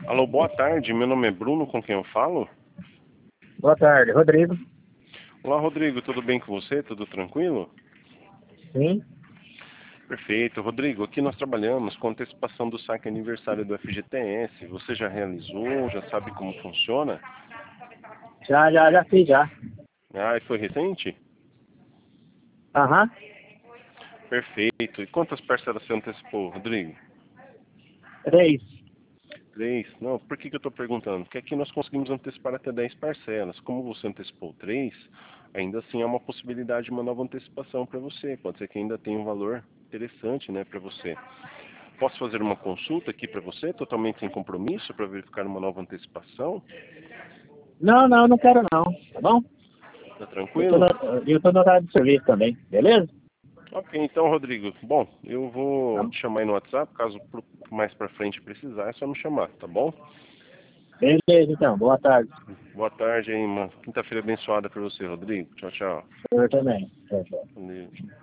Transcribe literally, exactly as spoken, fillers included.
Alô, boa tarde. Meu nome é Bruno, com quem eu falo? Boa tarde, Rodrigo. Olá, Rodrigo. Tudo bem com você? Tudo tranquilo? Sim. Perfeito. Rodrigo, aqui nós trabalhamos com antecipação do saque aniversário do F G T S. Você já realizou? Já sabe como funciona? Já, já, já fiz, já. Ah, e foi recente? Aham. Perfeito. E quantas parcelas você antecipou, Rodrigo? Três. Três? Não, por que, que eu estou perguntando? Porque aqui nós conseguimos antecipar até dez parcelas. Como você antecipou três, ainda assim há uma possibilidade de uma nova antecipação para você. Pode ser que ainda tenha um valor interessante, né, para você. Posso fazer uma consulta aqui para você, totalmente sem compromisso, para verificar uma nova antecipação? Não, não, não quero não, tá bom? Tá Eu tô, tranquilo? na, eu tô no horário de serviço também, beleza? Ok, então, Rodrigo. Bom, eu Tá. vou te chamar aí no WhatsApp, caso pro- mais para frente precisar, é só me chamar, tá bom? Beleza, então. Boa tarde. Boa tarde aí, uma quinta-feira abençoada para você, Rodrigo. Tchau, tchau. Eu também. Tchau, tchau. Valeu.